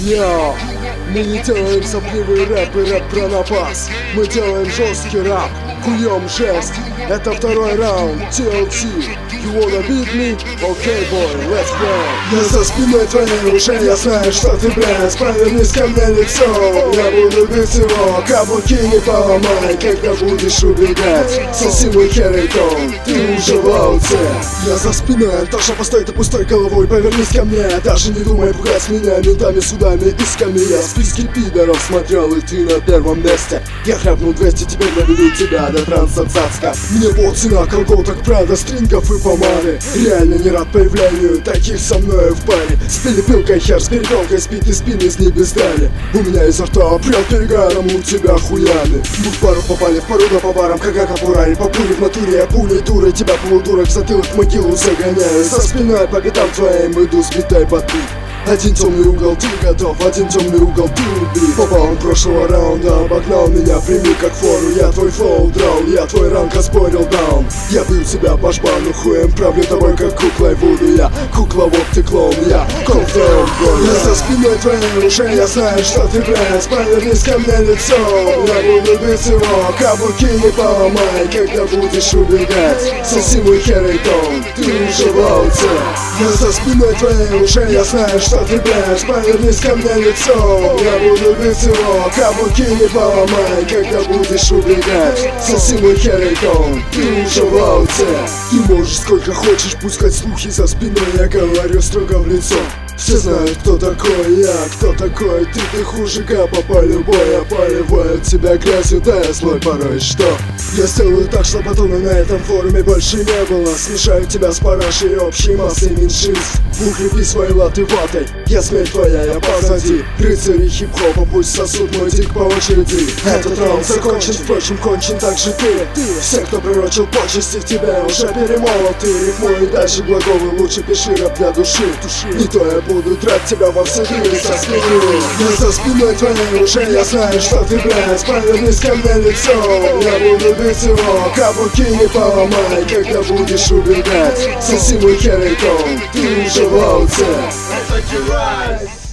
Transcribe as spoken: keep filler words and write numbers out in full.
Йоу, мы не делаем сопливый рэп и рэп про напас. Мы делаем жесткий рап, хуем жесть. Это второй раунд, ти эл ти. You wanna beat me? Okay, boy, let's go. Я за спиной твоей уже, я знаю, что ты блядь. Повернись ко мне лицо, я буду бить его. Каблуки не поломай, когда будешь убегать. Соси мой херитон, ты уже в ауте. Я за спиной, Антоша, постой ты пустой головой. Повернись ко мне, даже не думай пугать меня ментами, судами, исками. Я в списке пидоров смотрел, и ты на первом месте. Я хряпнул двести, теперь наведу тебя до транса цацка. Мне вот цена колготок, правда, стрингов и помады. Реально не рад появлению таких со мной в паре. С перепилкой хер, с перепелкой спит и спины с ней без дали. У меня изо рта прям перегаром, у тебя хуями. Мы в пару попали, в пару да по барам, как Акапурари. По пуле в натуре, я пулей дурой тебя полудурок в затылок в могилу загоняю. Со спиной по пятам твоим иду с битой под бит. Один темный угол, ты готов, один темный угол, ты убит. Попал он прошлого раунда, обогнал меня, прими как фору. Я твой флоу драл, я твой ранг оспорил даун. Я бил тебя по жбану, хуем правлю тобой как куклой буду я. Кукла, вот ты клоун, я конфлеон. Я за спиной твоей уже, я знаю, что ты блядь. Повернись ко мне лицо, я буду бить его. Каблуки не поломай, когда будешь убегать. Соси мой херитон, ты уже в ауте. Я за спиной твоей уже, я знаю, что ты блядь, повернись ко мне лицо, я буду бить его. Каблуки не поломай, когда будешь убегать. Соси мой херитон, ты уже в ауте. Ты можешь сколько хочешь пускать слухи за спиной, я говорю строго в лицо. Все знают, кто такой я, кто такой ты. Ты хуже капа по любой, я поливаю тебя грязью, да я злой порой, что? Я сделаю так, что батона на этом форуме больше не было. Смешаю тебя с парашей общей массой меньшинств. Укрепи свои латы ватой, я смерть твоя, я позади. Рыцари хип-хопа пусть сосут мой дик по очереди. Этот раунд закончен, впрочем, кончен так же ты. Все, кто пророчил почести в тебя, уже перемолол. Ты рифмуй дальше глаголы, лучше пиши рэп для души. Не то я буду драть тебя во все дыры со спины. Я за спиной твоей уже, я знаю, что ты блядь. Повернись ко мне лицо, я буду бить его. Каблуки не поломай, когда будешь убегать. Соси мой херитон, ты уже в ауте. Это Кирайс.